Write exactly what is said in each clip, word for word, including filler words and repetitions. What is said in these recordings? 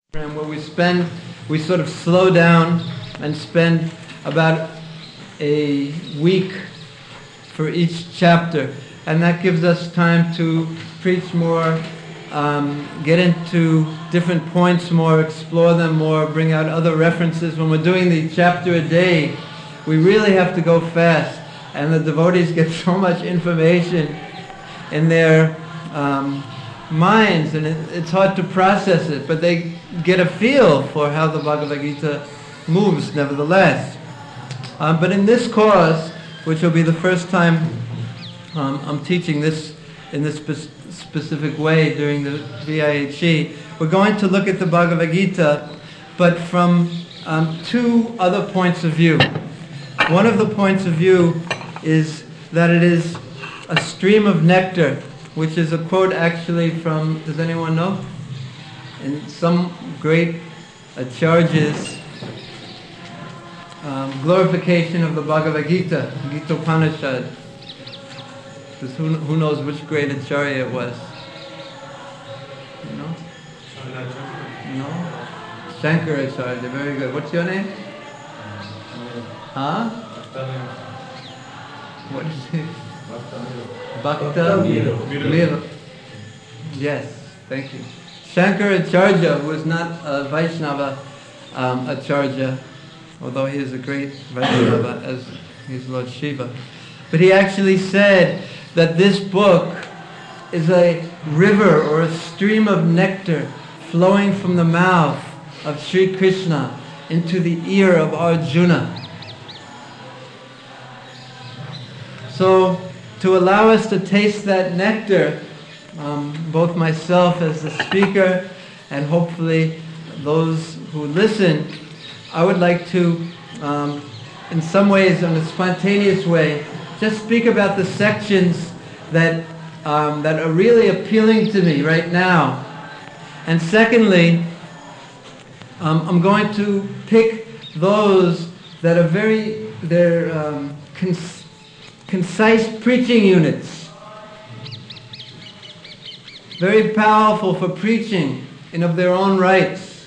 Where we spend, we sort of slow down and spend about a week for each chapter, and that gives us time to preach more, um, get into different points more, explore them more, bring out other references. When we're doing the chapter a day, we really have to go fast, and the devotees get so much information in their um, minds, and it, it's hard to process it, but they get a feel for how the Bhagavad Gita moves nevertheless. Um, but in this course, which will be the first time um, I'm teaching this in this spe- specific way during the V I H E, we're going to look at the Bhagavad Gita, but from um, two other points of view. One of the points of view is that it is a stream of nectar, which is a quote actually from, does anyone know? In some great Acharya's um, glorification of the Bhagavad Gita, Gita Upanishad. Who, who knows which great Acharya it was? You know? No? Shankaracharya, very good. What's your name? Huh? What is it? Bhakta Mira. Yes, thank you. Shankaracharya was not a Vaishnava um, Acharya, although he is a great Vaishnava as he's Lord Shiva. But he actually said that this book is a river or a stream of nectar flowing from the mouth of Sri Krishna into the ear of Arjuna. So, to allow us to taste that nectar, um, both myself as the speaker and hopefully those who listen, I would like to, um, in some ways, in a spontaneous way, just speak about the sections that um, that are really appealing to me right now. And secondly, um, I'm going to pick those that are very, they're um, cons- concise preaching units. Very powerful for preaching and of their own rights.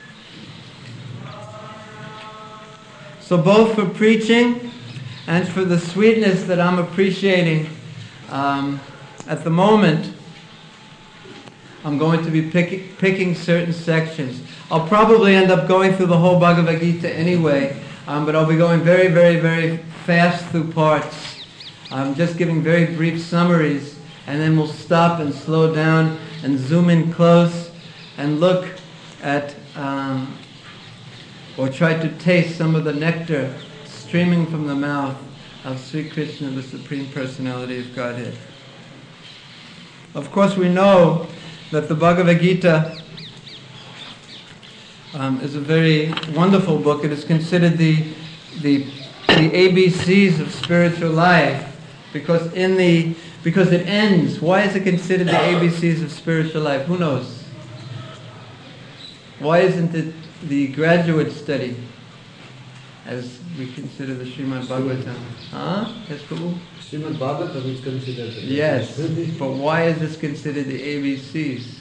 So both for preaching and for the sweetness that I'm appreciating um, at the moment, I'm going to be pick, picking certain sections. I'll probably end up going through the whole Bhagavad Gita anyway, um, but I'll be going very, very, very fast through parts. I'm just giving very brief summaries, and then we'll stop and slow down and zoom in close and look at um, or try to taste some of the nectar streaming from the mouth of Sri Krishna, the Supreme Personality of Godhead. Of course, we know that the Bhagavad Gita um, is a very wonderful book. It is considered the the the A B Cs of spiritual life. Because in the because it ends. Why is it considered the A B Cs of spiritual life? Who knows? Why isn't it the graduate study, as we consider the Srimad Bhagavatam? Huh? Yes, Prabhu? Srimad Bhagavatam is considered. Yes, but why is this considered the A B Cs?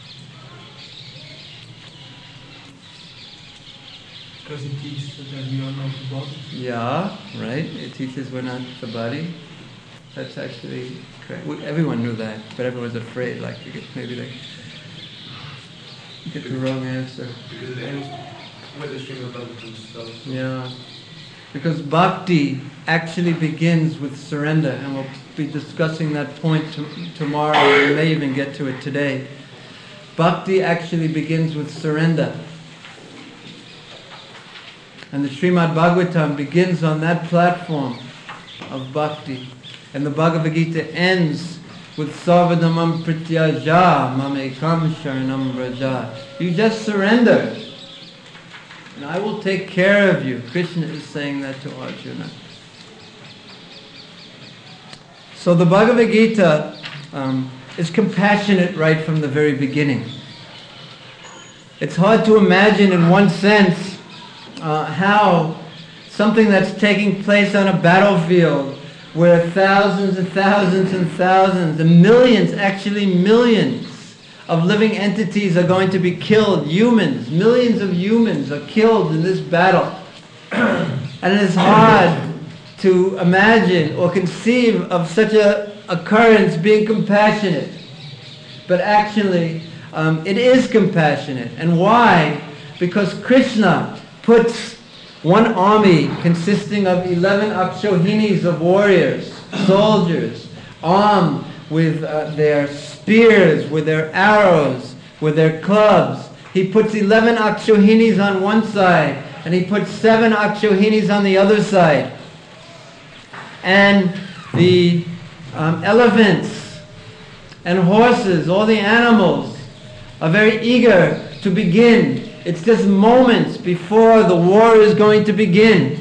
Because it teaches that we are not the body. Yeah, right. It teaches we're not the body. That's actually correct. Everyone knew that, but everyone's afraid, like, maybe they get the wrong answer. Because it ends with the stream of Bhagavatam stuff. Yeah. Because bhakti actually begins with surrender, and we'll be discussing that point t- tomorrow, or we may even get to it today. Bhakti actually begins with surrender. And the Srimad Bhagavatam begins on that platform of bhakti. And the Bhagavad Gita ends with Sarvadhamam Prityaja Mamekam Sharanam Vraja. You just surrender, and I will take care of you. Krishna is saying that to Arjuna. So the Bhagavad Gita um, is compassionate right from the very beginning. It's hard to imagine in one sense uh, how something that's taking place on a battlefield where thousands and thousands and thousands and millions, actually millions of living entities are going to be killed. Humans, millions of humans are killed in this battle. And it is hard to imagine or conceive of such a occurrence being compassionate. But actually, um, it is compassionate. And why? Because Krishna puts one army consisting of eleven Akshohinis of warriors, soldiers, armed with uh, their spears, with their arrows, with their clubs. He puts eleven Akshohinis on one side, and he puts seven Akshohinis on the other side. And the um, elephants and horses, all the animals, are very eager to begin. It's just moments before the war is going to begin.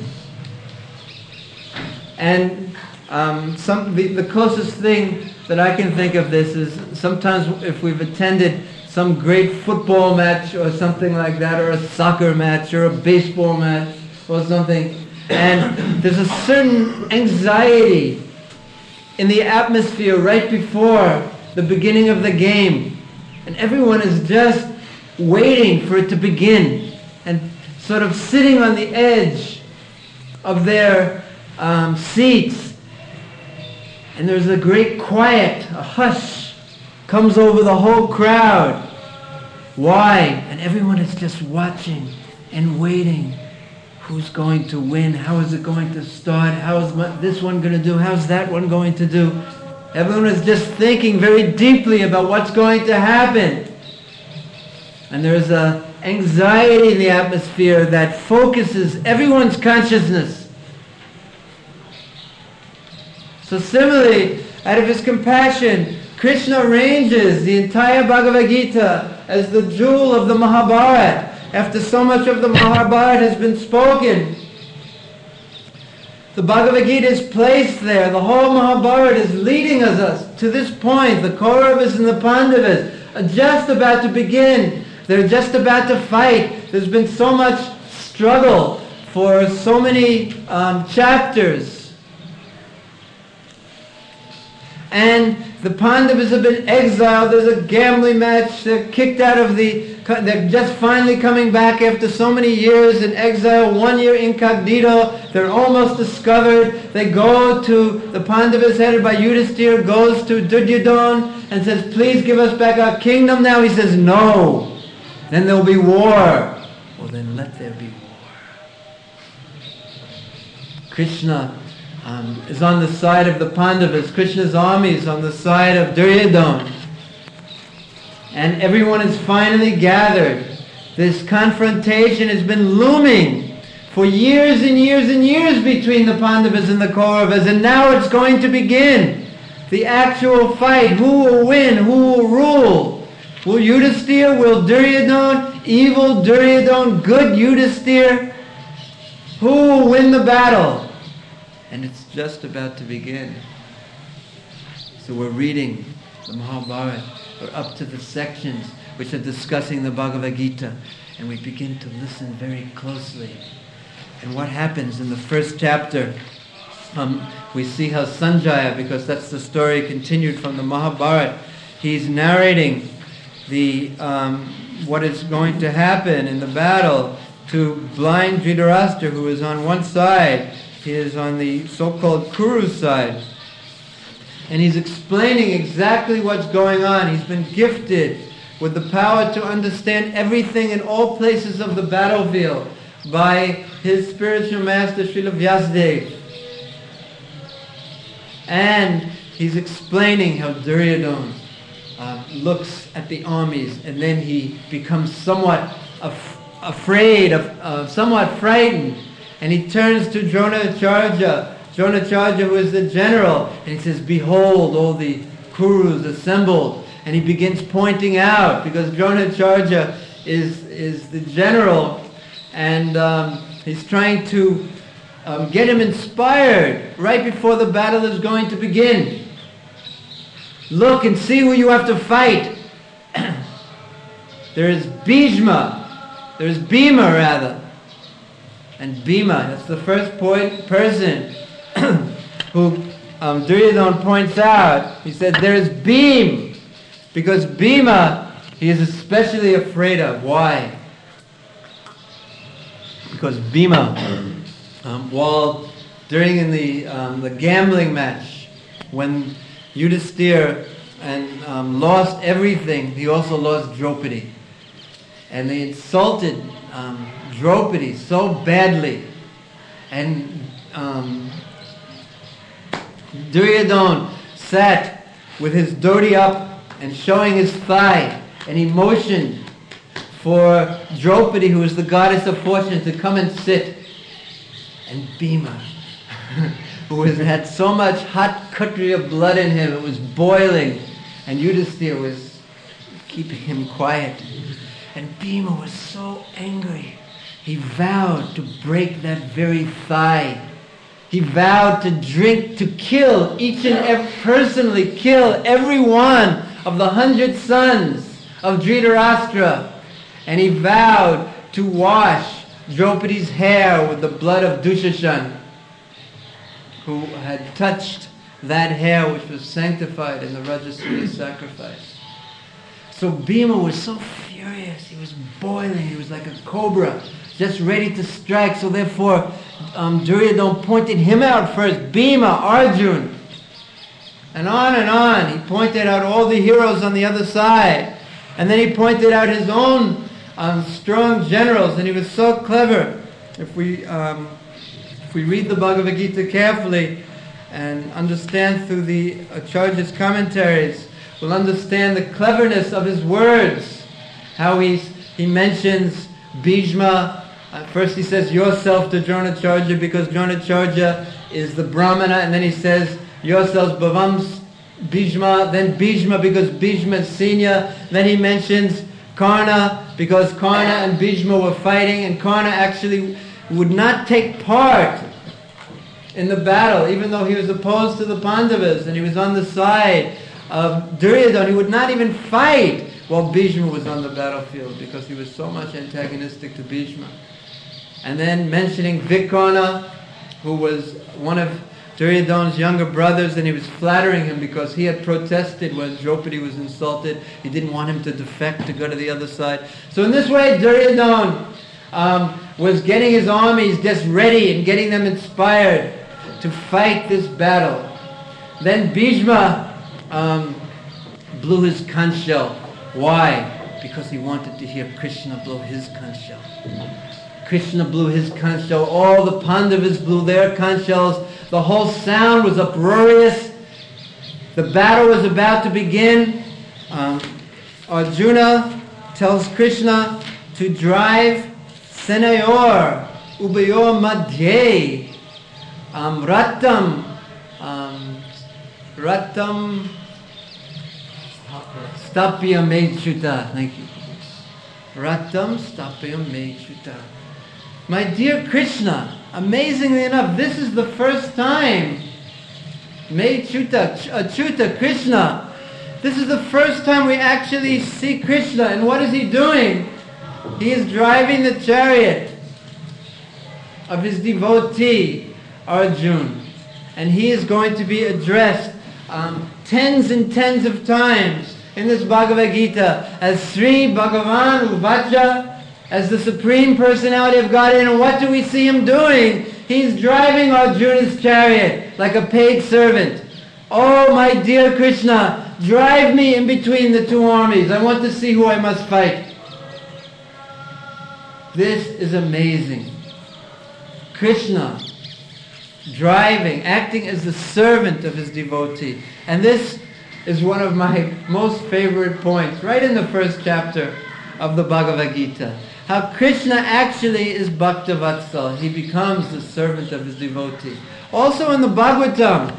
And um, some, the, the closest thing that I can think of this is sometimes if we've attended some great football match or something like that, or a soccer match or a baseball match or something, and there's a certain anxiety in the atmosphere right before the beginning of the game, and everyone is just waiting for it to begin and sort of sitting on the edge of their um, seats, and there's a great quiet, a hush comes over the whole crowd. Why? And everyone is just watching and waiting. Who's going to win? How is it going to start? How is this one going to do? How's that one going to do? Everyone is just thinking very deeply about what's going to happen. And there's a anxiety in the atmosphere that focuses everyone's consciousness. So similarly, out of his compassion, Krishna arranges the entire Bhagavad Gita as the jewel of the Mahabharata. After so much of the Mahabharata has been spoken, the Bhagavad Gita is placed there. The whole Mahabharata is leading us to this point. The Kauravas and the Pandavas are just about to begin. They're just about to fight. There's been so much struggle for so many um, chapters. And the Pandavas have been exiled. There's a gambling match. They're kicked out of the... They're just finally coming back after so many years in exile, one year incognito. They're almost discovered. They go to... The Pandavas headed by Yudhisthira goes to Duryodhana and says, please give us back our kingdom now. He says, no. Then there'll be war. Well, then let there be war. Krishna um, is on the side of the Pandavas. Krishna's army is on the side of Duryodhana. And everyone is finally gathered. This confrontation has been looming for years and years and years between the Pandavas and the Kauravas, and now it's going to begin. The actual fight. Who will win? Who will rule? Will Yudhisthira? Will Duryodhana? Evil Duryodhana? Good Yudhisthira? Who will win the battle? And it's just about to begin. So we're reading the Mahabharata. We're up to the sections which are discussing the Bhagavad Gita, and we begin to listen very closely. And what happens in the first chapter, um, we see how Sanjaya, because that's the story continued from the Mahabharata, he's narrating the um, what is going to happen in the battle to blind Dhritarashtra, who is on one side. He is on the so-called Kuru side. And he's explaining exactly what's going on. He's been gifted with the power to understand everything in all places of the battlefield by his spiritual master, Srila Vyasadeva. And he's explaining how Duryodhana uh, looks at the armies, and then he becomes somewhat af- afraid, of, uh, somewhat frightened, and he turns to Dronacharya, Dronacharya, who is the general, and he says, behold, all the Kurus assembled. And he begins pointing out, because Dronacharya is, is the general, and um, he's trying to um, get him inspired right before the battle is going to begin. Look and see who you have to fight. There is Bhishma, there is Bhima rather. And Bhima, that's the first point, person who um, Duryodhana points out. He said there is Bhim, because Bhima he is especially afraid of. Why? Because Bhima, um, while during in the um, the gambling match, when Yudhisthira and um, lost everything, he also lost Draupadi, and they insulted um, Draupadi so badly, and um, Duryodhana sat with his dhoti up and showing his thigh, and he motioned for Draupadi, who is the goddess of fortune, to come and sit. And Bhima, who has had so much hot Kshatriya blood in him, it was boiling, and Yudhisthira was keeping him quiet. And Bhima was so angry, he vowed to break that very thigh. He vowed to drink, to kill each and every, personally kill every one of the hundred sons of Dhritarashtra. And he vowed to wash Draupadi's hair with the blood of Dushashan, who had touched that hair which was sanctified in the Rajasuri sacrifice. So Bhima was so furious, he was boiling, he was like a cobra, just ready to strike. So therefore, um, Duryodhana pointed him out first, Bhima, Arjun. And on and on, he pointed out all the heroes on the other side. And then he pointed out his own um, strong generals, and he was so clever. If we, um, if we read the Bhagavad Gita carefully and understand through the Acharya's commentaries, we'll understand the cleverness of his words. How he's, he mentions Bhishma. Uh, first he says yourself to Dronacharya, because Dronacharya is the Brahmana, and then he says yourselves Bhavam Bhishma, then Bhishma because Bhishma is senior. Then he mentions Karna because Karna and Bhishma were fighting, and Karna actually would not take part in the battle, even though he was opposed to the Pandavas and he was on the side of Duryodhana. He would not even fight while Bhishma was on the battlefield, because he was so much antagonistic to Bhishma. And then mentioning Vikarna, who was one of Duryodhana's younger brothers, and he was flattering him because he had protested when Draupadi was insulted. He didn't want him to defect, to go to the other side. So in this way, Duryodhana um, was getting his armies just ready and getting them inspired to fight this battle. Then Bhishma um, blew his conch shell. Why? Because he wanted to hear Krishna blow his conch shell. Krishna blew his conch shell. All the Pandavas blew their conch shells. The whole sound was uproarious. The battle was about to begin. Um, Arjuna tells Krishna to drive Senayor Ubayor Madhye um, Ratam um, Ratam Stapya Mechuta. Thank you. Ratam Stapya Mechuta. My dear Krishna, amazingly enough, this is the first time, Mechuta, Achyuta, Krishna, this is the first time we actually see Krishna. And what is he doing? He is driving the chariot of his devotee, Arjuna. And he is going to be addressed um, tens and tens of times in this Bhagavad Gita as Sri Bhagavan Uvacha, as the Supreme Personality of Godhead. And what do we see him doing? He's driving Arjuna's chariot like a paid servant. Oh, my dear Krishna, drive me in between the two armies. I want to see who I must fight. This is amazing. Krishna driving, acting as the servant of his devotee. And this is one of my most favorite points, right in the first chapter of the Bhagavad Gita. How Krishna actually is Bhaktavatsal. He becomes the servant of his devotee. Also in the Bhagavatam,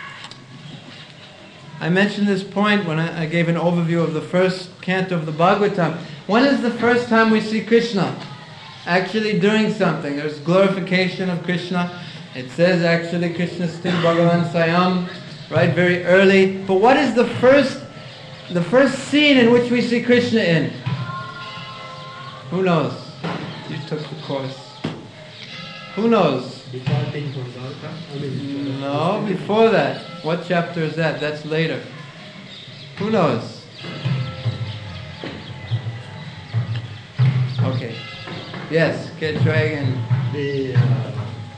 I mentioned this point when I, I gave an overview of the first canto of the Bhagavatam. When is the first time we see Krishna actually doing something? There's glorification of Krishna. It says actually Krishna Sthit Bhagavan Sayam, right, very early. But what is the first, the first scene in which we see Krishna in? Who knows? You took the course. Who knows? Departing from Dwarka? I mean, No, before that. What chapter is that? That's later. Who knows? Okay. Yes, okay, try again. The, uh,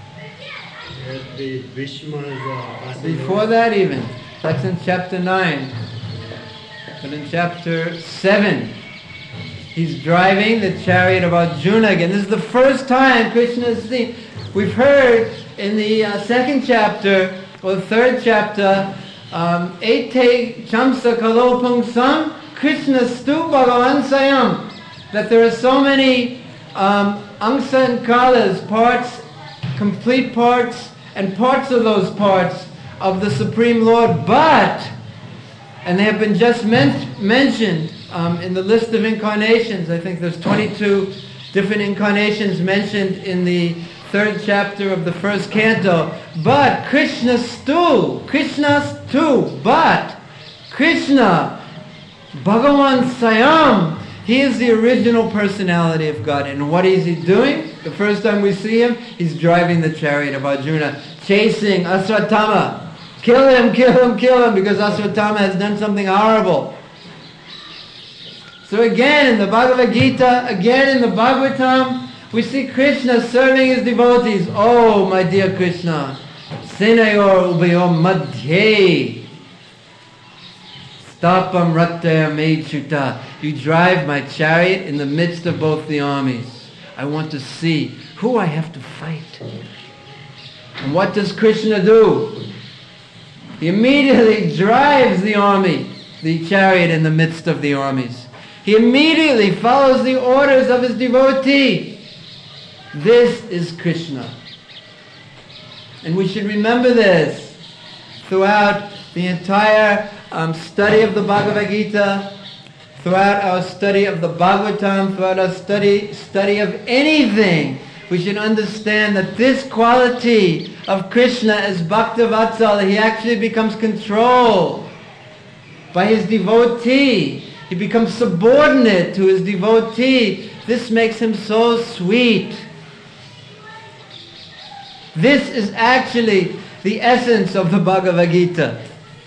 the Bhishma's uh, Before that even. That's in chapter nine. But in chapter seven, he's driving the chariot of Arjuna again. This is the first time Krishna is seen. We've heard in the uh, second chapter, or the third chapter, um, Ete Chamsa Kalopung Sam, Krishna Stu Bhagavan Sayam, that there are so many um, Angsa and Kalas, parts, complete parts, and parts of those parts of the Supreme Lord, but, and they have been just men- mentioned um, in the list of incarnations. I think there's twenty-two different incarnations mentioned in the third chapter of the first canto. But Krishna Stu, Krishna Stu, but Krishna, Bhagavan Sayam, he is the original personality of God. And what is he doing? The first time we see him, he's driving the chariot of Arjuna, chasing Aswatthama. Kill him, kill him, kill him, because Aswatthama has done something horrible. So again, in the Bhagavad Gita, again in the Bhagavatam, we see Krishna serving his devotees. Oh, my dear Krishna, Senayor Ubayom Madhye, Stapam Rattaya Mechuta. You drive my chariot in the midst of both the armies. I want to see who I have to fight. And what does Krishna do? He immediately drives the army, the chariot in the midst of the armies. He immediately follows the orders of his devotee. This is Krishna. And we should remember this throughout the entire um, study of the Bhagavad Gita, throughout our study of the Bhagavatam, throughout our study, study of anything. We should understand that this quality of Krishna as Bhaktavatsala, he actually becomes controlled by his devotee. He becomes subordinate to his devotee. This makes him so sweet. This is actually the essence of the Bhagavad Gita.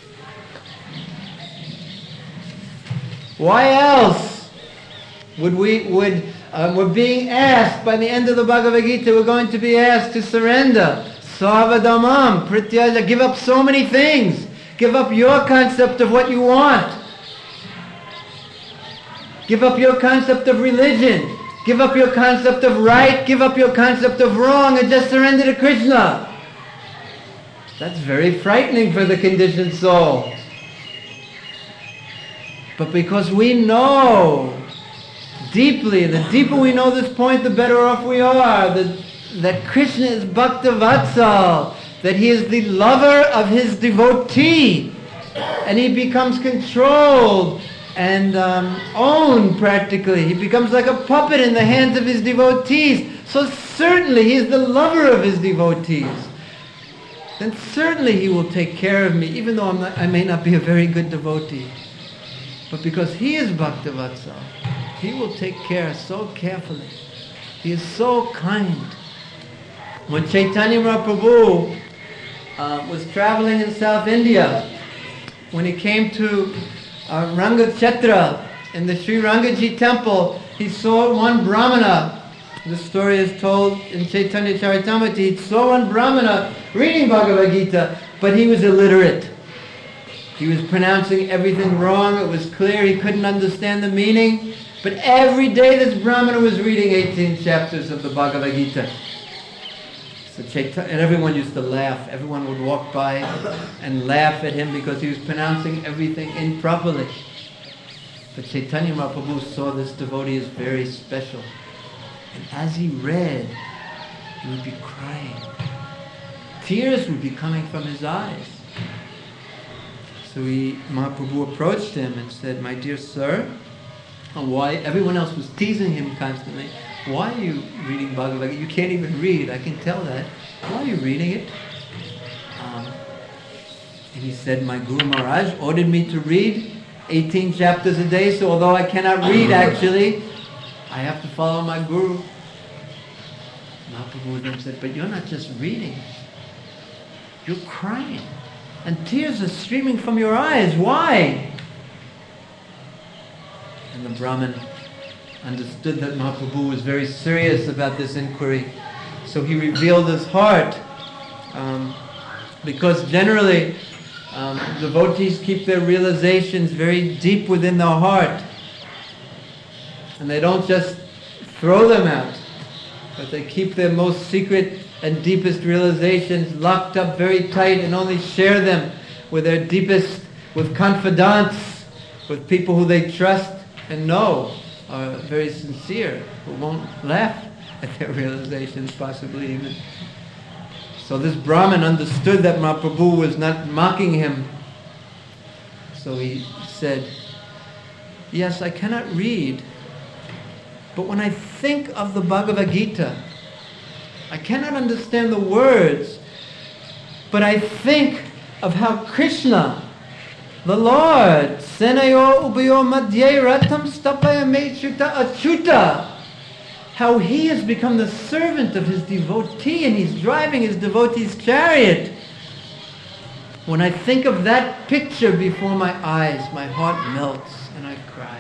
Why else would we, would, um, we're being asked, by the end of the Bhagavad Gita, we're going to be asked to surrender. Savadamam, Prityaja, give up so many things. Give up your concept of what you want. Give up your concept of religion. Give up your concept of right. Give up your concept of wrong and just surrender to Krishna. That's very frightening for the conditioned soul. But because we know deeply, the deeper we know this point, the better off we are. That, that Krishna is Bhaktavatsal, that he is the lover of his devotee, and he becomes controlled and um, owned practically. He becomes like a puppet in the hands of his devotees. So certainly he is the lover of his devotees. Then certainly he will take care of me, even though I'm not, I may not be a very good devotee. But because he is Bhaktavatsal, he will take care so carefully. He is so kind. When Chaitanya Mahaprabhu uh, was traveling in South India, when he came to uh, Rangachetra in the Sri Rangaji temple, he saw one Brahmana. The story is told in Chaitanya Charitamrita. He saw one Brahmana reading Bhagavad Gita, but he was illiterate. He was pronouncing everything wrong. It was clear he couldn't understand the meaning. But every day this Brahmana was reading eighteen chapters of the Bhagavad Gita. So Chaitanya, and everyone used to laugh. Everyone would walk by and laugh at him because he was pronouncing everything improperly. But Chaitanya Mahaprabhu saw this devotee as very special. And as he read, he would be crying. Tears would be coming from his eyes. So he, Mahaprabhu approached him and said, "My dear sir," why everyone else was teasing him constantly. "Why are you reading Bhagavad Gita? You can't even read, I can tell that. Why are you reading it?" Um, and he said, "My Guru Maharaj ordered me to read eighteen chapters a day, so although I cannot read actually, I have to follow my Guru." Mahaprabhu then said, "But you're not just reading, you're crying. And tears are streaming from your eyes. Why?" And the Brahmin understood that Mahaprabhu was very serious about this inquiry. So he revealed his heart. Um, because generally, um, devotees keep their realizations very deep within their heart. And they don't just throw them out, but they keep their most secret and deepest realizations locked up very tight and only share them with their deepest, with confidants, with people who they trust and know are very sincere, who won't laugh at their realizations possibly even. So this Brahmin understood that Mahaprabhu was not mocking him. So he said, yes, I cannot read, but when I think of the Bhagavad Gita, I cannot understand the words, but I think of how Krishna, the Lord, Senayo Ubayo Madhye Ratam Stapaya Mechuta Achuta, how he has become the servant of his devotee and he's driving his devotee's chariot. When I think of that picture before my eyes, my heart melts and I cry.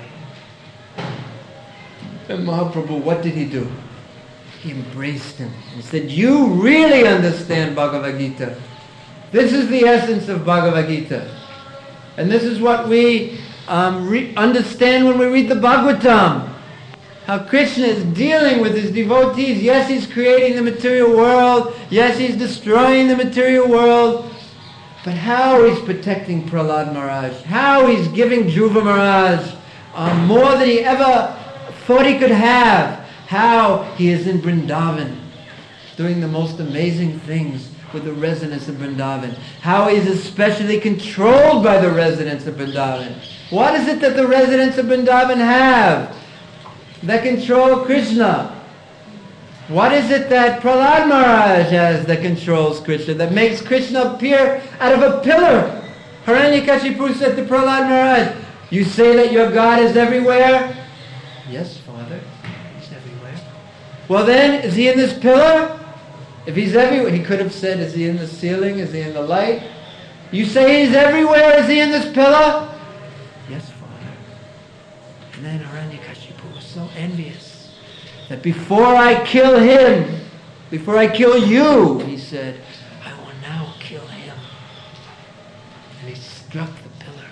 And Mahaprabhu, what did he do? He embraced him and said, you really understand Bhagavad Gita. This is the essence of Bhagavad Gita. And this is what we um, re- understand when we read the Bhagavatam. How Krishna is dealing with his devotees. Yes, he's creating the material world. Yes, he's destroying the material world. But how he's protecting Prahlad Maharaj. How he's giving Dhruva Maharaj um, more than he ever thought he could have. How he is in Vrindavan, doing the most amazing things with the residents of Vrindavan. How he is especially controlled by the residents of Vrindavan. What is it that the residents of Vrindavan have that control Krishna? What is it that Prahlad Maharaj has that controls Krishna, that makes Krishna appear out of a pillar? Hiranyakashipu said to Prahlad Maharaj, you say that your God is everywhere? Yes, Father, he's everywhere. Well then, is he in this pillar? If he's everywhere, he could have said, is he in the ceiling? Is he in the light? You say he's everywhere, is he in this pillar? Yes, Father. And then Hiranyakashipu was so envious that before I kill him, before I kill you, he said, I will now kill him. And he struck the pillar.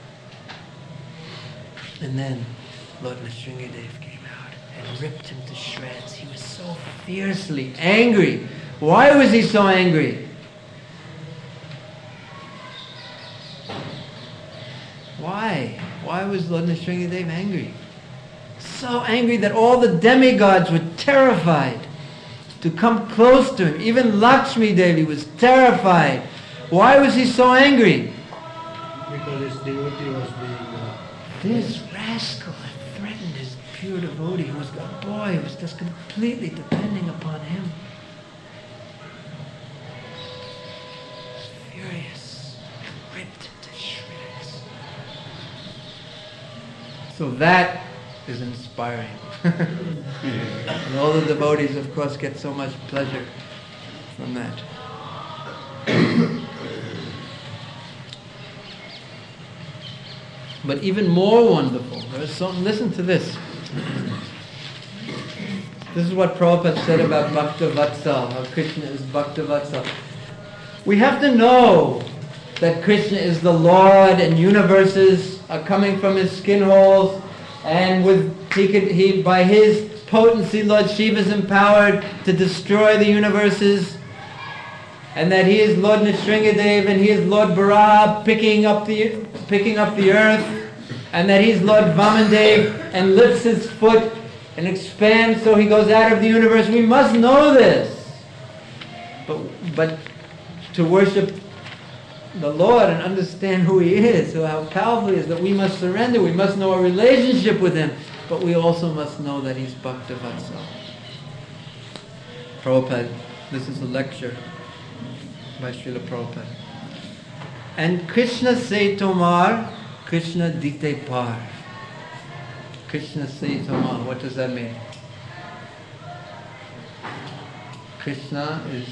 And then Lord Nrsingadev came out and ripped him to shreds. He was so fiercely angry. Why was he so angry? Why? Why was Lord Nrsingadev angry? So angry that all the demigods were terrified to come close to him. Even Lakshmi Devi was terrified. Why was he so angry? Because his devotee was being... Uh, this rascal had threatened his pure devotee, who was a boy, who was just completely depending upon him. He was furious, ripped to shreds. So that is inspiring. And all the devotees, of course, get so much pleasure from that. But even more wonderful, there is something, listen to this. This is what Prabhupada said about Bhakta Vatsal, how Krishna is Bhakta Vatsal. We have to know that Krishna is the Lord and universes are coming from his skin holes, and with he could he by his potency Lord Shiva is empowered to destroy the universes, and that he is Lord Nrsingadev and he is Lord Varaha picking up the picking up the earth, and that he's Lord Vamandev and lifts his foot and expands so he goes out of the universe. We must know this. But but to worship the Lord and understand who he is, how powerful he is, that we must surrender, we must know our relationship with him, but we also must know that he's Bhakta Vatsal. Prabhupada, this is a lecture by Srila Prabhupada. And Krishna se tomar, Krishna dite par. Krishna se tomar, what does that mean? Krishna is...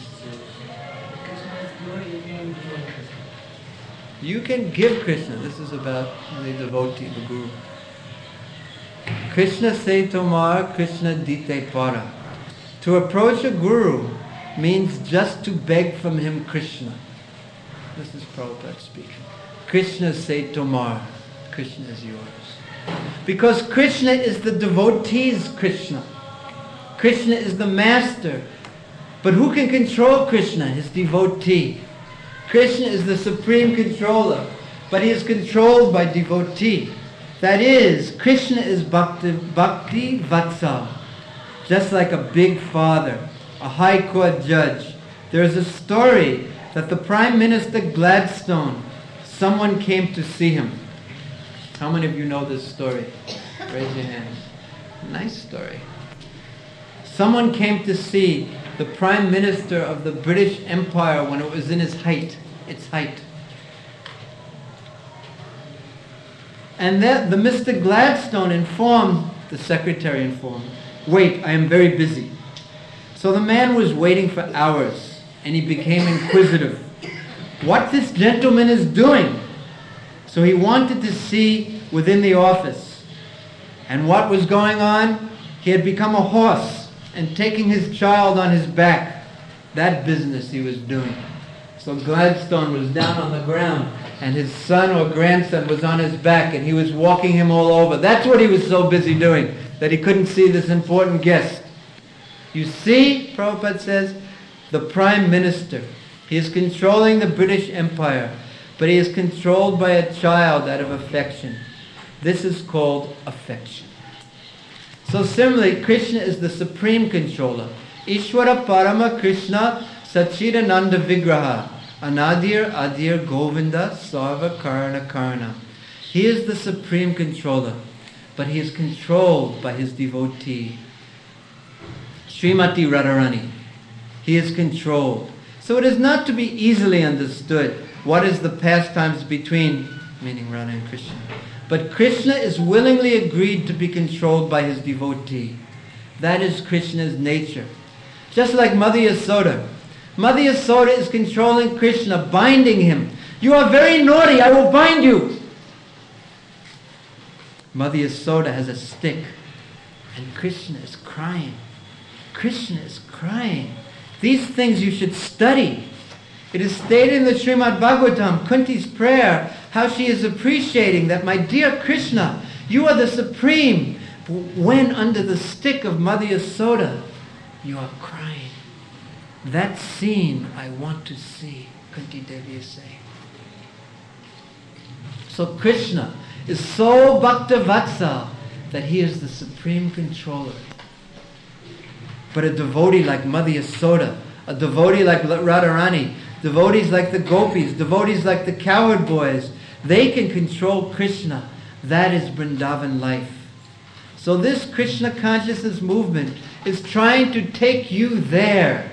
You can give Krishna. This is about the devotee, the guru. Krishna se tomar, Krishna dite para. To approach a guru means just to beg from him Krishna. This is Prabhupada speaking. Krishna se tomar, Krishna is yours. Because Krishna is the devotee's Krishna. Krishna is the master. But who can control Krishna? His devotee. Krishna is the supreme controller, but he is controlled by devotee. That is, Krishna is Bhakti, Bhakti Vatsal. Just like a big father, a high court judge. There is a story that the Prime Minister Gladstone, someone came to see him. How many of you know this story? Raise your hands. Nice story. Someone came to see the Prime Minister of the British Empire when it was in its height. Its height. And that the Mister Gladstone informed, the secretary informed, wait, I am very busy. So the man was waiting for hours, and he became inquisitive. What this gentleman is doing? So he wanted to see within the office. And what was going on? He had become a horse and taking his child on his back. That business he was doing. So Gladstone was down on the ground and his son or grandson was on his back and he was walking him all over. That's what he was so busy doing, that he couldn't see this important guest. You see, Prabhupada says, the Prime Minister, he is controlling the British Empire, but he is controlled by a child out of affection. This is called affection. So similarly, Krishna is the supreme controller. Ishvara Parama Krishna Sachidananda Vigraha Anadir Adir Govinda Sarva Karna Karna. He is the supreme controller, but he is controlled by his devotee. Srimati Radharani. He is controlled. So it is not to be easily understood what is the pastimes between, meaning Radha and Krishna. But Krishna is willingly agreed to be controlled by his devotee. That is Krishna's nature. Just like Mother Yasoda. Mother Yasoda is controlling Krishna, binding him. You are very naughty, I will bind you. Mother Yasoda has a stick. And Krishna is crying. Krishna is crying. These things you should study. It is stated in the Srimad Bhagavatam, Kunti's prayer, how she is appreciating that, my dear Krishna, you are the supreme. When under the stick of Mother Yasoda, you are crying. That scene I want to see, Kunti Devi is saying. So Krishna is so Bhakta Vatsal that he is the supreme controller. But a devotee like Mother Yasoda, a devotee like Radharani, devotees like the gopis, devotees like the cowherd boys, they can control Krishna. That is Vrindavan life. So this Krishna consciousness movement is trying to take you there.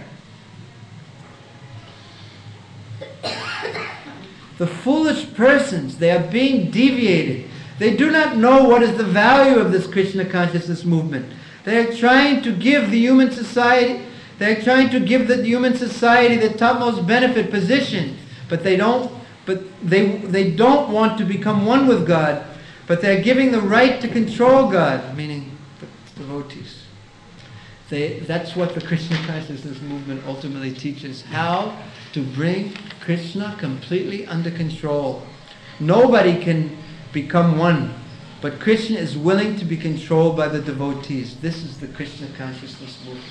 The foolish persons, they are being deviated. They do not know what is the value of this Krishna consciousness movement. They are trying to give the human society, they are trying to give the human society the topmost benefit position, but they don't. But they they don't want to become one with God, but they're giving the right to control God, meaning the devotees. They, that's what the Krishna consciousness movement ultimately teaches, how to bring Krishna completely under control. Nobody can become one, but Krishna is willing to be controlled by the devotees. This is the Krishna consciousness movement.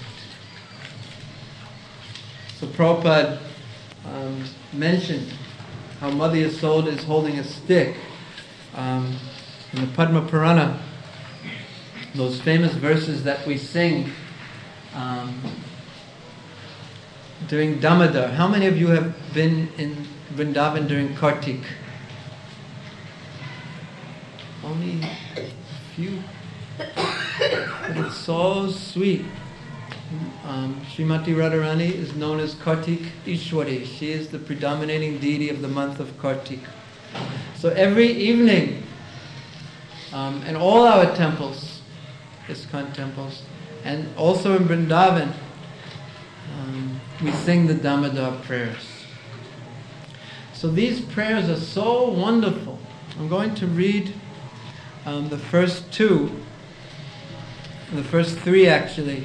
So Prabhupada um, mentioned how Mother Yasoda is holding a stick. Um, in the Padma Purana, those famous verses that we sing um, during Damodar. How many of you have been in Vrindavan during Kartik? Only a few. But it's so sweet. Um, Srimati Radharani is known as Kartik Ishwari. She is the predominating deity of the month of Kartik. So every evening, um, in all our temples, ISKCON temples, and also in Vrindavan, um, we sing the Damodar prayers. So these prayers are so wonderful. I'm going to read um, the first two. the first three actually,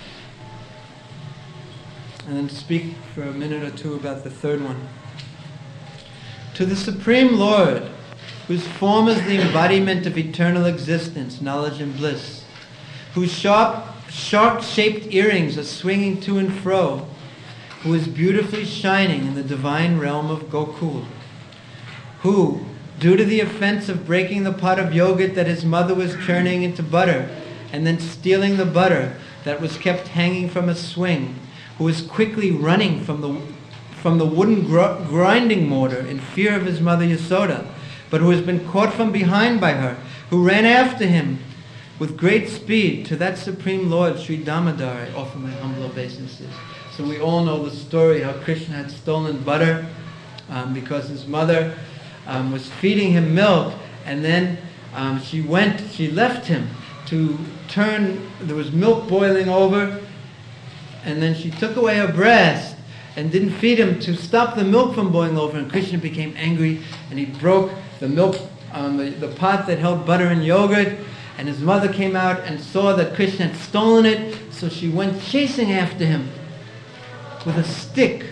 and then speak for a minute or two about the third one. To the Supreme Lord, whose form is the embodiment of eternal existence, knowledge and bliss, whose sharp, shark-shaped earrings are swinging to and fro, who is beautifully shining in the divine realm of Gokul, who, due to the offense of breaking the pot of yogurt that his mother was churning into butter, and then stealing the butter that was kept hanging from a swing, who was quickly running from the from the wooden gr- grinding mortar in fear of his mother Yasoda, but who has been caught from behind by her, who ran after him with great speed. To that Supreme Lord, Sri Damodar, I offer my humble obeisances. So we all know the story how Krishna had stolen butter um, because his mother um, was feeding him milk, and then um, she went, she left him to turn, there was milk boiling over, and then she took away her breast and didn't feed him to stop the milk from boiling over, and Krishna became angry and he broke the milk, um, the, the pot that held butter and yogurt, and his mother came out and saw that Krishna had stolen it, so she went chasing after him with a stick.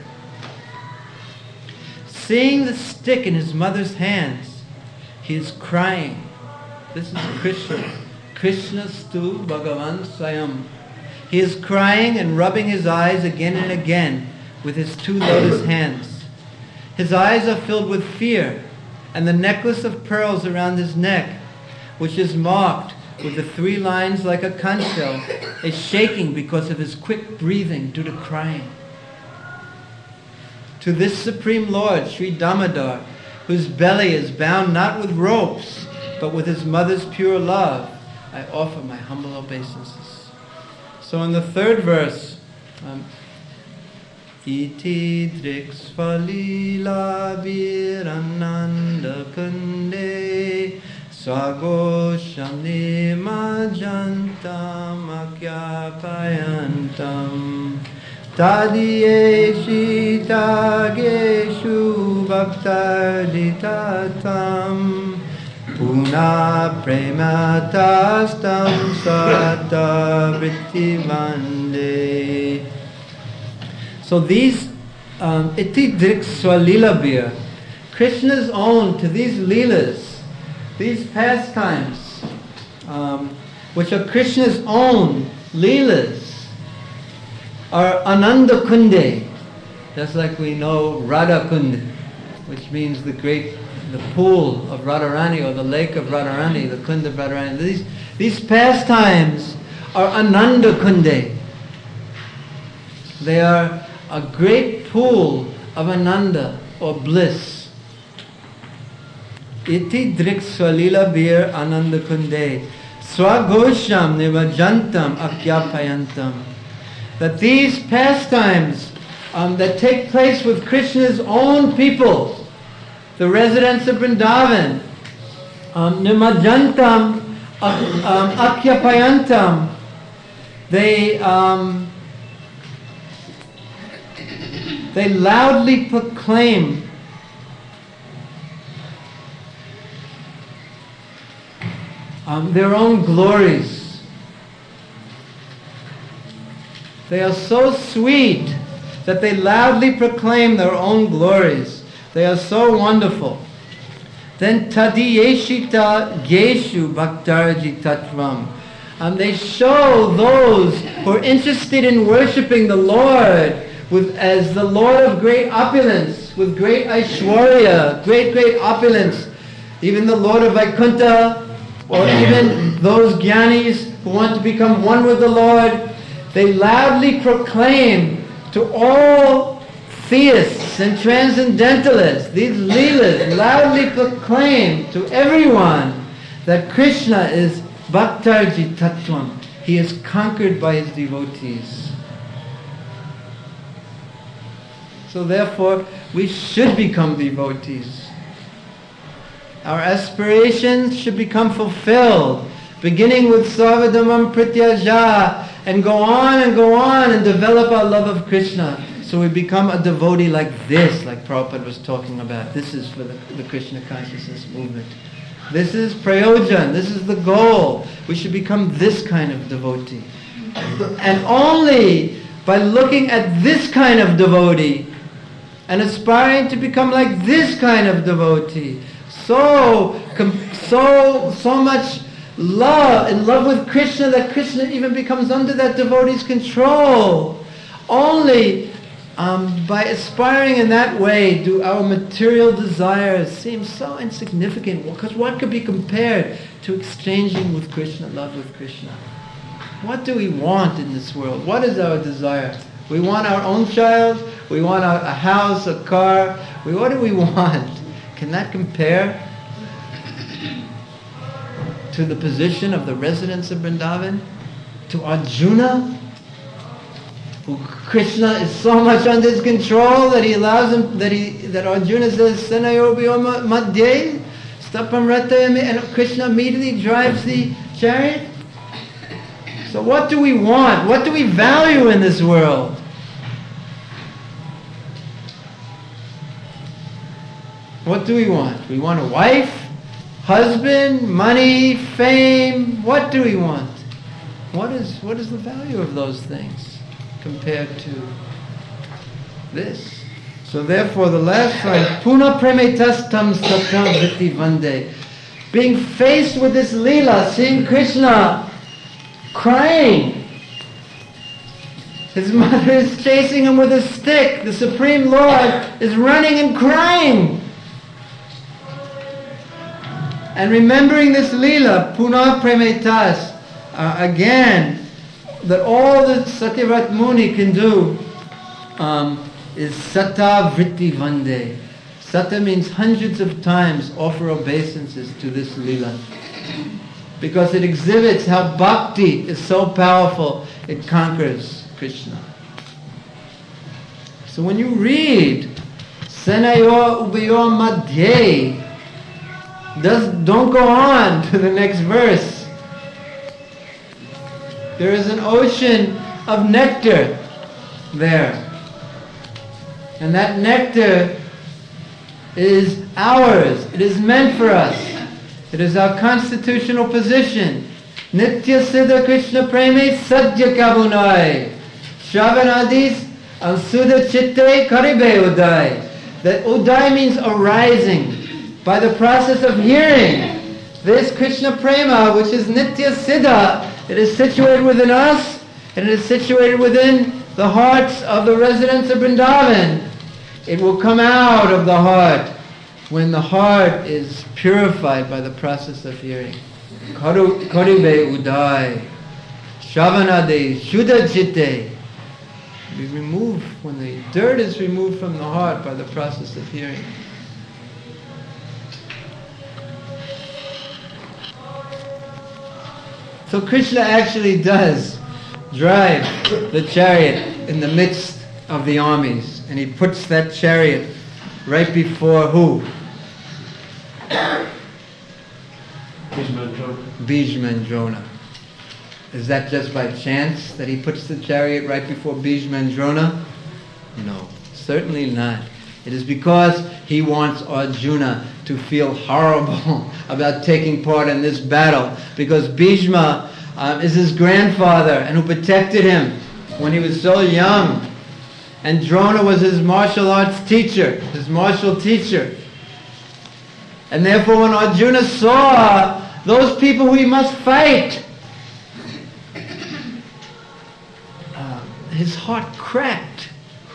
Seeing the stick in his mother's hands, he is crying. This is Krishna. Krishna stu Bhagavan Swayam. He is crying and rubbing his eyes again and again with his two lotus hands. His eyes are filled with fear, and the necklace of pearls around his neck, which is marked with the three lines like a conch shell, is shaking because of his quick breathing due to crying. To this Supreme Lord, Sri Damodar, whose belly is bound not with ropes, but with his mother's pure love, I offer my humble obeisances. So in the third verse, um, Iti driksvalila virananda kunde swagosham nimajantam akyapayantam tadiye shitageshu bhaktarditatam puna prematastam sata vrittimande. So these um, iti driksvalila bir, Krishna's own to these leelas, these pastimes, um, which are Krishna's own leelas, are Ananda Kunde. Just like we know Radha Kund, which means the great, the pool of Radharani, or the lake of Radharani, the Kund of Radharani. These, these pastimes are Ananda Kunde. They are a great pool of Ananda, or bliss. Iti driksvalila bir Ananda Kunde swagosham nivajantam akyapayantam. That these pastimes um, that take place with Krishna's own people, the residents of Vrindavan, um, nimajantam um, akyapayantam, they um, they loudly proclaim um, their own glories. They are so sweet that they loudly proclaim their own glories. They are so wonderful. Then tadiyeshita geshu bhaktarji tatvam. And they show those who are interested in worshipping the Lord with, as the Lord of great opulence, with great Aishwarya, great, great opulence. Even the Lord of Vaikuntha, or even those jnanis who want to become one with the Lord, they loudly proclaim to all theists and transcendentalists, these leelas loudly proclaim to everyone that Krishna is Bhaktarji Tattvam. He is conquered by his devotees. So therefore, we should become devotees. Our aspirations should become fulfilled, beginning with Sarvadhamam Prityaja, and go on and go on and develop our love of Krishna. So we become a devotee like this, like Prabhupada was talking about. This is for the, the Krishna consciousness movement. This is prayojan. This is the goal. We should become this kind of devotee. And only by looking at this kind of devotee and aspiring to become like this kind of devotee, so, so, so much love, in love with Krishna, that Krishna even becomes under that devotee's control. Only um, by aspiring in that way do our material desires seem so insignificant. Because what could be compared to exchanging with Krishna, love with Krishna? What do we want in this world? What is our desire? We want our own child. We want a, a house, a car. We, what do we want? Can that compare to the position of the residents of Vrindavan? To Arjuna, who Krishna is so much under his control that he allows him, that he that Arjuna says, Senayobhyo madhye, stapam ratayame, and Krishna immediately drives the chariot. So what do we want? What do we value in this world? What do we want? We want a wife, husband, money, fame. What do we want? What is what is the value of those things compared to this? So therefore the last line, Puna premetastam satam vritti vande. Being faced with this lila, seeing Krishna crying. His mother is chasing him with a stick. The Supreme Lord is running and crying. And remembering this lila, Puna premetas, uh, again, that all that Satyavrat Muni can do um, is sata vritti vande. Sata means hundreds of times offer obeisances to this lila. Because it exhibits how bhakti is so powerful, it conquers Krishna. So when you read Senayor Ubayor Madhye, does, don't go on to the next verse. There is an ocean of nectar there. And that nectar is ours. It is meant for us. It is our constitutional position. Nitya Siddha Krishna Preme Sadhya Kabunai. Shravanadis Ansudha Chitte Karibe Udai. That Udai means arising. By the process of hearing this Krishna Prema, which is Nitya Siddha, it is situated within us, and it is situated within the hearts of the residents of Vrindavan. It will come out of the heart when the heart is purified by the process of hearing. Karibe Udai, Shravanade, Shuddha Chitte. We remove, when the dirt is removed from the heart by the process of hearing. So Krishna actually does drive the chariot in the midst of the armies. And he puts that chariot right before who? Bhishma and Drona. Bhishma and Drona. Is that just by chance that he puts the chariot right before Bhishma and Drona? No, certainly not. It is because he wants Arjuna to feel horrible about taking part in this battle. Because Bhishma uh, is his grandfather and who protected him when he was so young. And Drona was his martial arts teacher, his martial teacher. And therefore when Arjuna saw those people who he must fight, uh, his heart cracked.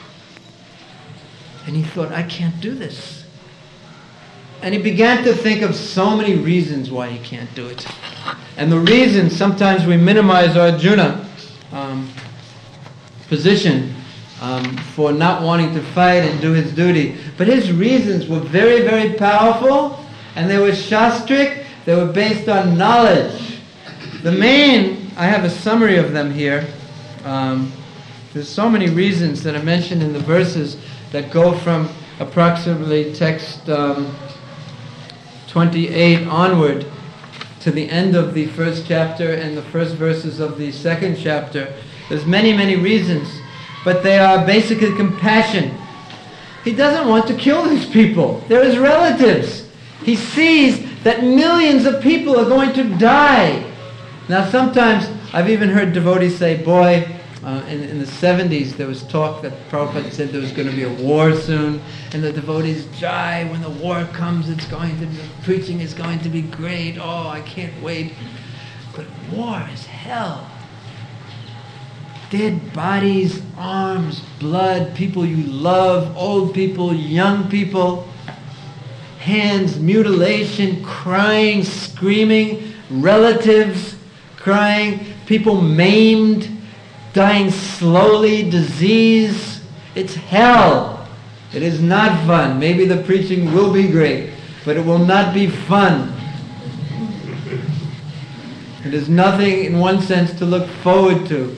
And he thought, I can't do this. And he began to think of so many reasons why he can't do it. And the reasons, sometimes we minimize Arjuna's um, position um, for not wanting to fight and do his duty. But his reasons were very, very powerful, and they were shastric, they were based on knowledge. The main, I have a summary of them here. Um, there's so many reasons that are mentioned in the verses that go from approximately text um, twenty-eight onward to the end of the first chapter and the first verses of the second chapter. There's many, many reasons, but they are basically compassion. He doesn't want to kill these people. They're his relatives. He sees that millions of people are going to die. Now sometimes I've even heard devotees say, boy, uh, in, in the seventies there was talk that Prabhupada said there was going to be a war soon, and the devotees, Jai, when the war comes, it's going to be, preaching is going to be great, oh, I can't wait. But war is hell. Dead bodies, arms, blood, people you love, old people, young people, hands, mutilation, crying, screaming, relatives crying, people maimed, dying slowly, disease. It's hell. It is not fun. Maybe the preaching will be great, but it will not be fun. It is nothing, in one sense, to look forward to.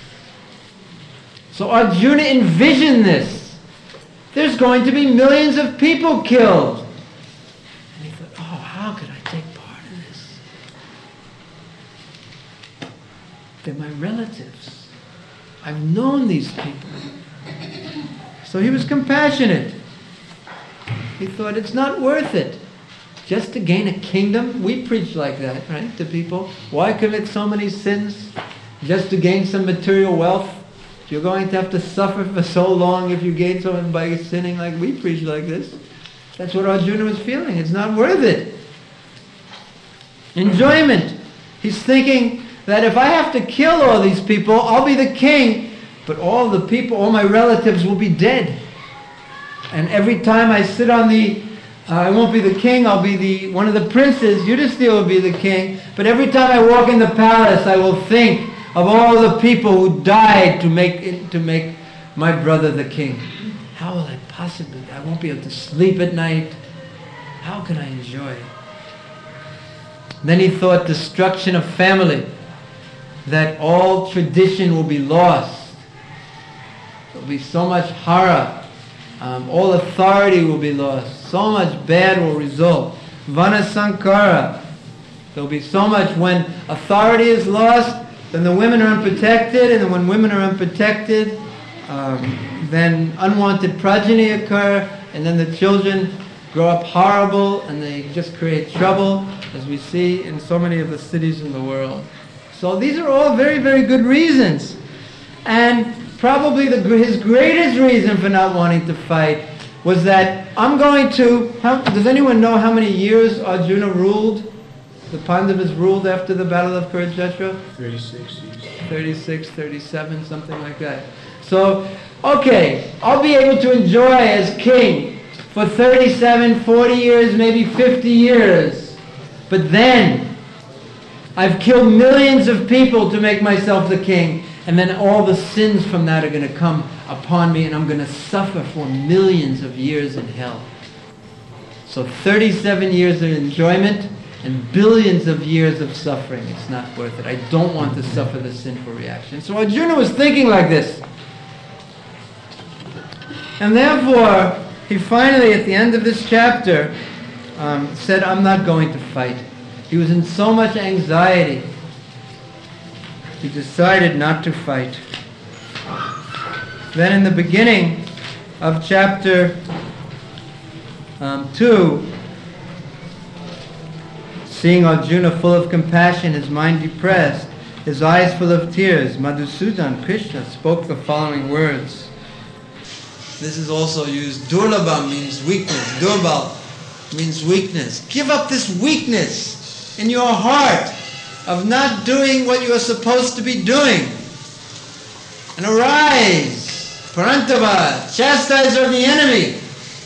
So Arjuna envisioned this. There's going to be millions of people killed. And he thought, oh, how could I take part in this? They're my relatives. I've known these people. So he was compassionate. He thought, it's not worth it. Just to gain a kingdom? We preach like that, right, to people. Why commit so many sins? Just to gain some material wealth? You're going to have to suffer for so long if you gain something by sinning. Like we preach like this. That's what Arjuna was feeling. It's not worth it. Enjoyment. He's thinking that if I have to kill all these people, I'll be the king, but all the people, all my relatives will be dead. And every time I sit on the, uh, I won't be the king, I'll be the one of the princes, Yudhisthira will be the king, but every time I walk in the palace, I will think of all the people who died to make to make my brother the king. How will I possibly? I won't be able to sleep at night. How can I enjoy? Then he thought destruction of family, that all tradition will be lost. There will be so much horror. Um, all authority will be lost. So much bad will result. Vana Sankara. There will be so much when authority is lost. Then the women are unprotected, and then when women are unprotected, um, then unwanted progeny occur, and then the children grow up horrible, and they just create trouble, as we see in so many of the cities in the world. So these are all very, very good reasons. And probably the, his greatest reason for not wanting to fight was that I'm going to... How, does anyone know how many years Arjuna ruled? The Pandavas ruled after the Battle of Kurukshetra? thirty-six years. thirty-six, thirty-seven, something like that. So, okay, I'll be able to enjoy as king for thirty-seven, forty years, maybe fifty years. But then, I've killed millions of people to make myself the king, and then all the sins from that are going to come upon me, and I'm going to suffer for millions of years in hell. So thirty-seven years of enjoyment, and billions of years of suffering. It's not worth it. I don't want to suffer the sinful reaction. So Arjuna was thinking like this. And therefore, he finally, at the end of this chapter, um, said, I'm not going to fight. He was in so much anxiety. He decided not to fight. Then in the beginning of chapter um, two, seeing Arjuna full of compassion, his mind depressed, his eyes full of tears, Madhusudan, Krishna, spoke the following words. This is also used. Durlabha means weakness. Durbal means weakness. Give up this weakness in your heart of not doing what you are supposed to be doing. And arise, Parantava, chastiser of the enemy.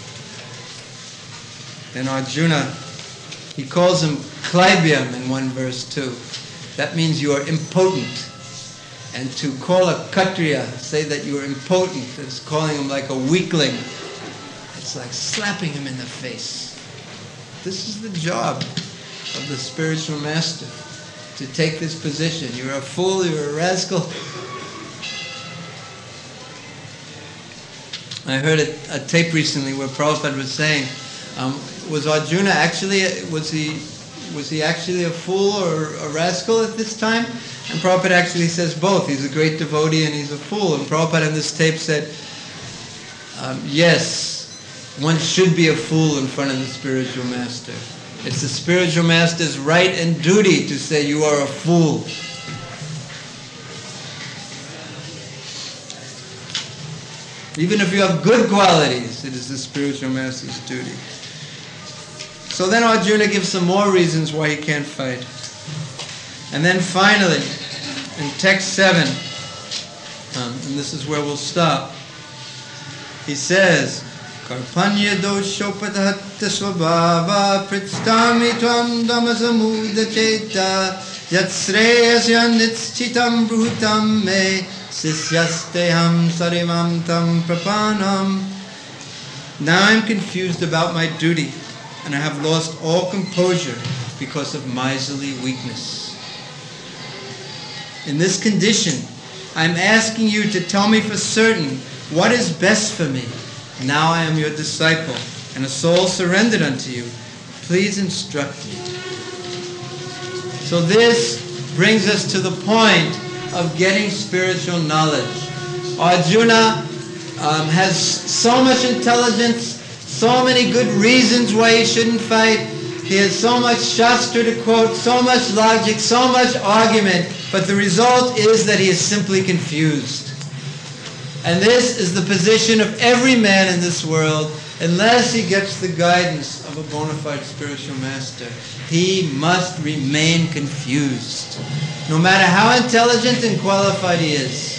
Then Arjuna, he calls him Klaibyam in one verse too. That means you are impotent. And to call a Kshatriya, say that you are impotent, is calling him like a weakling. It's like slapping him in the face. This is the job of the spiritual master, to take this position. You're a fool, you're a rascal. I heard a, a tape recently where Prabhupada was saying, um, was Arjuna actually, was he was he actually a fool or a rascal at this time? And Prabhupada actually says both. He's a great devotee and he's a fool. And Prabhupada in this tape said, um, yes, one should be a fool in front of the spiritual master. It's the spiritual master's right and duty to say you are a fool. Even if you have good qualities, it is the spiritual master's duty. So then Arjuna gives some more reasons why he can't fight. And then finally, in text seven, um, and this is where we'll stop, he says, Karpanya dosho patahatta svabhava pritstami tvam damasamuda cheta yatsreyasya nitschitam brutam me sisyasteham sarimam tam prapanam. Now I'm confused about my duty, and I have lost all composure because of miserly weakness. In this condition, I'm asking you to tell me for certain what is best for me. Now I am your disciple and a soul surrendered unto you. Please instruct me. So this brings us to the point of getting spiritual knowledge. Arjuna um, has so much intelligence, so many good reasons why he shouldn't fight. He has so much Shastra to quote, so much logic, so much argument, but the result is that he is simply confused. And this is the position of every man in this world, unless he gets the guidance of a bona fide spiritual master. He must remain confused, no matter how intelligent and qualified he is.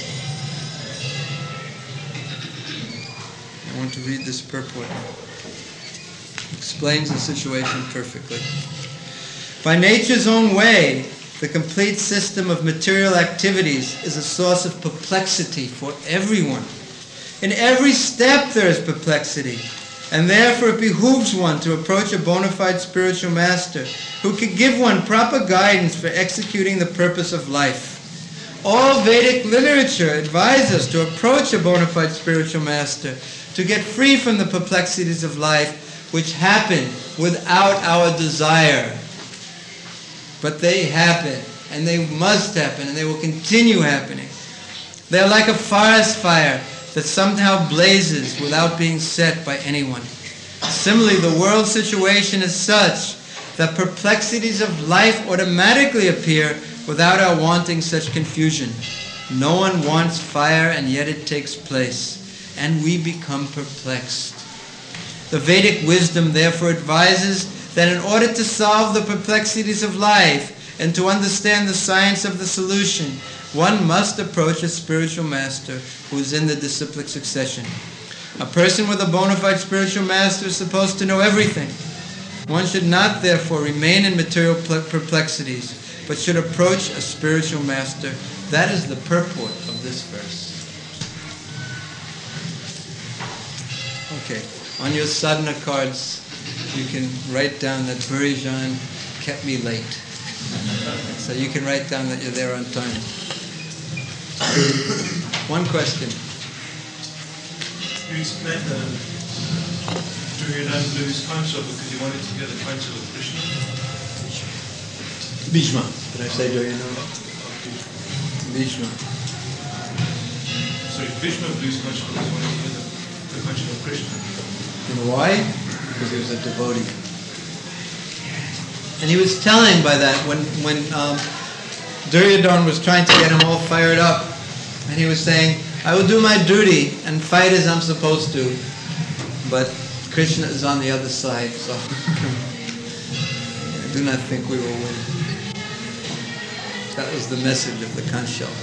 I want to read this purport. Explains the situation perfectly. By nature's own way, the complete system of material activities is a source of perplexity for everyone. In every step there is perplexity, and therefore it behooves one to approach a bona fide spiritual master who can give one proper guidance for executing the purpose of life. All Vedic literature advises us to approach a bona fide spiritual master to get free from the perplexities of life which happen without our desire. But they happen, and they must happen, and they will continue happening. They are like a forest fire that somehow blazes without being set by anyone. Similarly, the world situation is such that perplexities of life automatically appear without our wanting such confusion. No one wants fire, and yet it takes place, and we become perplexed. The Vedic wisdom therefore advises that in order to solve the perplexities of life and to understand the science of the solution, one must approach a spiritual master who is in the disciplic succession. A person with a bona fide spiritual master is supposed to know everything. One should not therefore remain in material perplexities, but should approach a spiritual master. That is the purport of this verse. Okay, on your sadhana cards, you can write down that Burijan kept me late. So you can write down that you're there on time. One question. You explained that Duryodhana blew his conch off because he wanted to get the counsel of Krishna. Bhishma. Did I say Duryodhana? Bhishma. So Bhishma blew his conch off because he wanted to get the, the counsel of Krishna. And why? Because he was a devotee. And he was telling by that when, when um, Duryodhana was trying to get him all fired up, and he was saying, I will do my duty and fight as I'm supposed to, but Krishna is on the other side, so I do not think we will win. That was the message of the conch shell.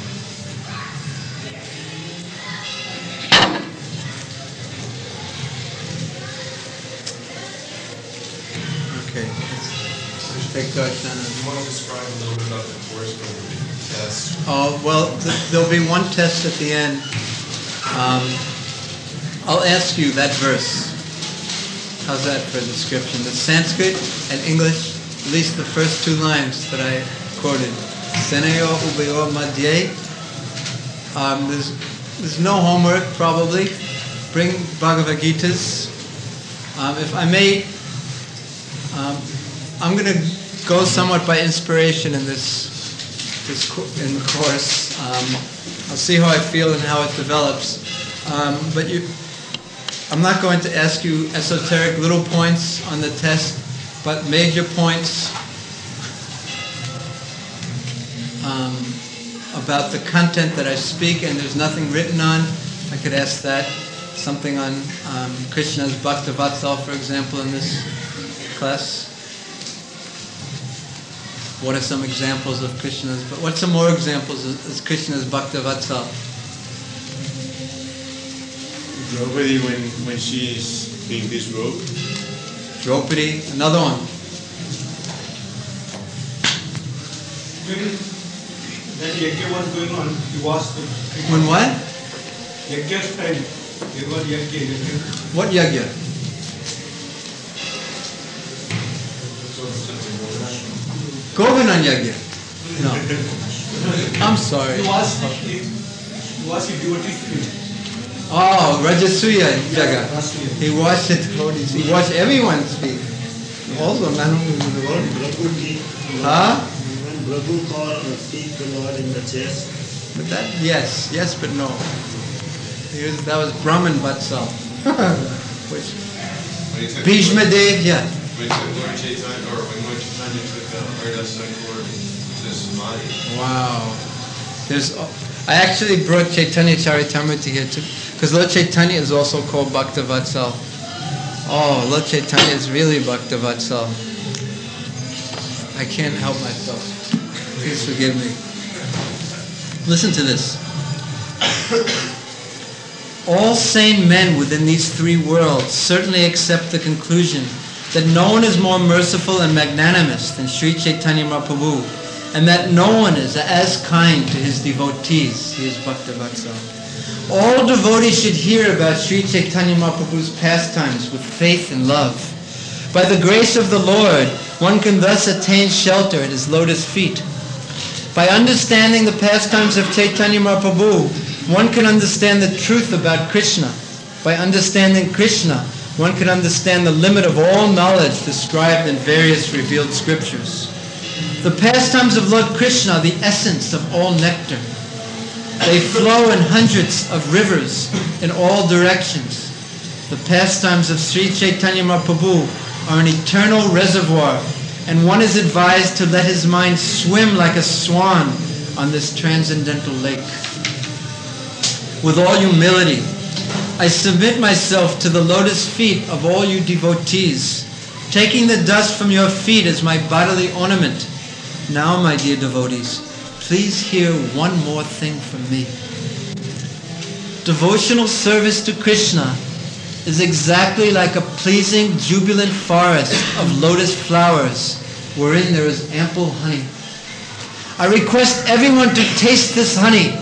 Okay, let's take Darshana. You want to describe a little bit about the course for the test? Oh, well, th- there'll be one test at the end. Um, I'll ask you that verse. How's that for a description? The Sanskrit and English, at least the first two lines that I quoted. Senayo ubayo madhye. Um, there's, there's no homework, probably. Bring Bhagavad Gitas. Um, if I may, um, I'm going to go somewhat by inspiration in this This co- in the course. Um, I'll see how I feel and how it develops. Um, but you, I'm not going to ask you esoteric little points on the test. but major points um, about the content that I speak, and there's nothing written on. I could ask that. Something on um, Krishna's Bhaktavatsal, for example, in this class. What are some examples of Krishna's? But what's some more examples of, of Krishna's Bhaktavatsal? Draupadi when when she is being disrobed. Draupadi, another one. When that yajna was going on, he was the When what? yajna's time. There was yajna. yajna. What yagya? Govardhan yagya? No. I'm sorry. He was he, he was a devotee. Oh, Rajasuya Jaga. Rajasuya. He washed it, he washed everyone's feet. Also, not only the devotee. Prabhu ki, Huh? when Prabhu called uh, speak the Lord in the chest. But that, yes, yes, but no. He was, that was Brahman Vatsal. Which, When he took Bhishma Dev, yeah. When he took Lord Chaitanya, or when Lord Chaitanya took uh, Haridas Thakur to Samadhi. Wow. There's, I actually brought Chaitanya Charitamrita here too, because Lord Chaitanya is also called Bhaktavatsal. Oh, Lord Chaitanya is really Bhaktavatsal. I can't help myself. Please forgive me. Listen to this. All sane men within these three worlds certainly accept the conclusion that no one is more merciful and magnanimous than Sri Chaitanya Mahaprabhu, and that no one is as kind to his devotees. He is Bhaktavatsal. All devotees should hear about Sri Chaitanya Mahaprabhu's pastimes with faith and love. By the grace of the Lord, one can thus attain shelter at his lotus feet. By understanding the pastimes of Chaitanya Mahaprabhu, one can understand the truth about Krishna. By understanding Krishna, one can understand the limit of all knowledge described in various revealed scriptures. The pastimes of Lord Krishna are the essence of all nectar. They flow in hundreds of rivers in all directions. The pastimes of Sri Chaitanya Mahaprabhu are an eternal reservoir, and one is advised to let his mind swim like a swan on this transcendental lake. With all humility, I submit myself to the lotus feet of all you devotees, taking the dust from your feet as my bodily ornament. Now, my dear devotees, please hear one more thing from me. Devotional service to Krishna is exactly like a pleasing, jubilant forest of lotus flowers wherein there is ample honey. I request everyone to taste this honey.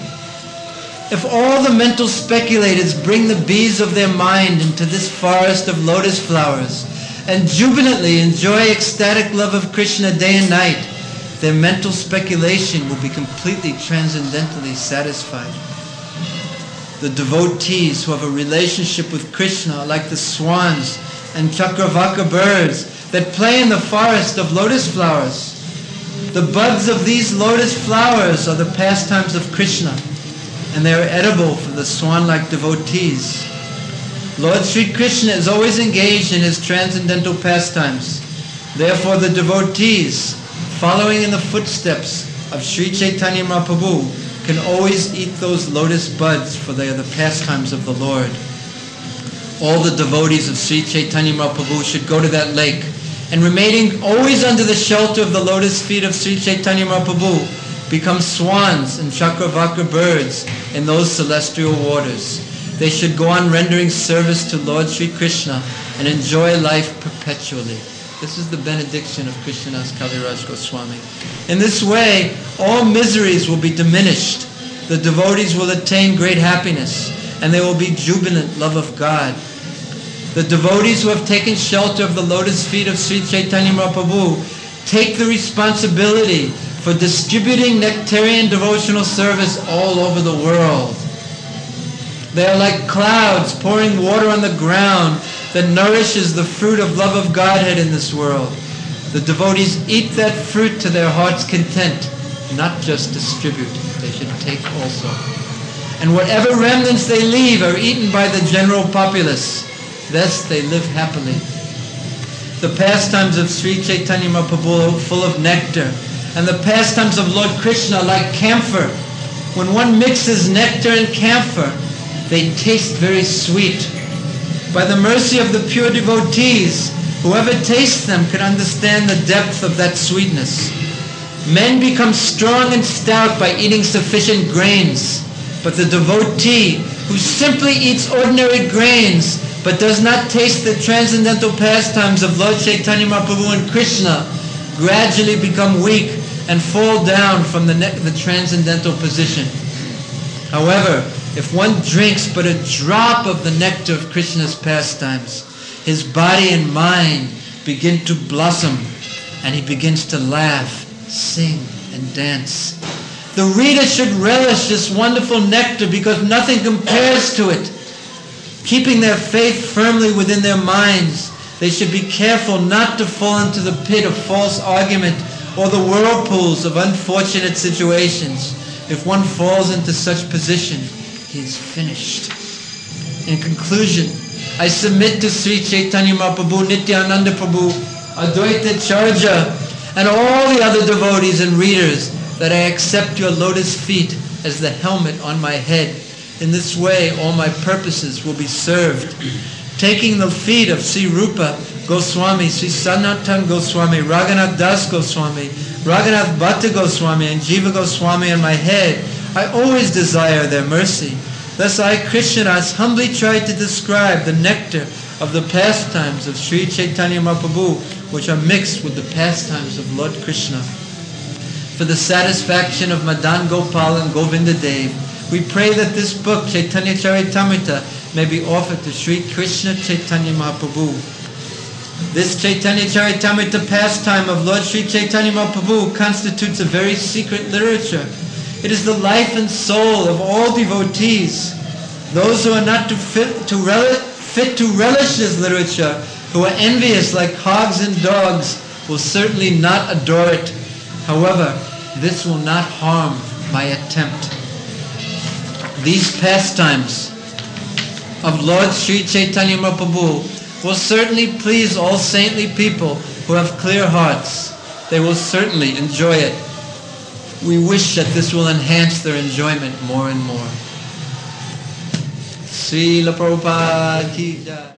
If all the mental speculators bring the bees of their mind into this forest of lotus flowers and jubilantly enjoy ecstatic love of Krishna day and night, their mental speculation will be completely transcendentally satisfied. The devotees who have a relationship with Krishna are like the swans and chakravaka birds that play in the forest of lotus flowers. The buds of these lotus flowers are the pastimes of Krishna, and they are edible for the swan-like devotees. Lord Sri Krishna is always engaged in his transcendental pastimes. Therefore the devotees, following in the footsteps of Sri Chaitanya Mahaprabhu, can always eat those lotus buds, for they are the pastimes of the Lord. All the devotees of Sri Chaitanya Mahaprabhu should go to that lake, and remaining always under the shelter of the lotus feet of Sri Chaitanya Mahaprabhu, become swans and chakravaka birds in those celestial waters. They should go on rendering service to Lord Sri Krishna and enjoy life perpetually. This is the benediction of Krishnadas Kaviraj Goswami. In this way, all miseries will be diminished. The devotees will attain great happiness, and they will be jubilant love of God. The devotees who have taken shelter of the lotus feet of Sri Chaitanya Mahaprabhu take the responsibility for distributing nectarian devotional service all over the world. They are like clouds pouring water on the ground that nourishes the fruit of love of Godhead in this world. The devotees eat that fruit to their heart's content, not just distribute. They should take also. And whatever remnants they leave are eaten by the general populace. Thus they live happily. The pastimes of Sri Chaitanya Mahaprabhu are full of nectar, and the pastimes of Lord Krishna are like camphor. When one mixes nectar and camphor, they taste very sweet. By the mercy of the pure devotees, whoever tastes them can understand the depth of that sweetness. Men become strong and stout by eating sufficient grains, but the devotee who simply eats ordinary grains but does not taste the transcendental pastimes of Lord Chaitanya Mahaprabhu and Krishna gradually become weak and fall down from the, ne- the transcendental position. However, if one drinks but a drop of the nectar of Krishna's pastimes, his body and mind begin to blossom, and he begins to laugh, sing, and dance. The reader should relish this wonderful nectar because nothing compares to it. Keeping their faith firmly within their minds, they should be careful not to fall into the pit of false argument or the whirlpools of unfortunate situations. If one falls into such position, he is finished. In conclusion, I submit to Sri Chaitanya Mahaprabhu, Nityananda Prabhu, Advaita Charja, and all the other devotees and readers that I accept your lotus feet as the helmet on my head. In this way, all my purposes will be served. Taking the feet of Sri Rupa Goswami, Sri Sanatan Goswami, Raghunath Das Goswami, Raghunath Bhatta Goswami, and Jiva Goswami on my head, I always desire their mercy. Thus I, Krishnadas, humbly try to describe the nectar of the pastimes of Sri Chaitanya Mahaprabhu, which are mixed with the pastimes of Lord Krishna. For the satisfaction of Madan Gopal and Govinda Dev, we pray that this book, Chaitanya Charitamrita, may be offered to Sri Krishna Chaitanya Mahaprabhu. This Chaitanya Charitamrita pastime of Lord Sri Chaitanya Mahaprabhu constitutes a very secret literature. It is the life and soul of all devotees. Those who are not to fit, to rel- fit to relish this literature, who are envious like hogs and dogs, will certainly not adore it. However, this will not harm my attempt. These pastimes of Lord Sri Chaitanya Mahaprabhu will certainly please all saintly people who have clear hearts. They will certainly enjoy it. We wish that this will enhance their enjoyment more and more. Srila Prabhupada Ki Jai.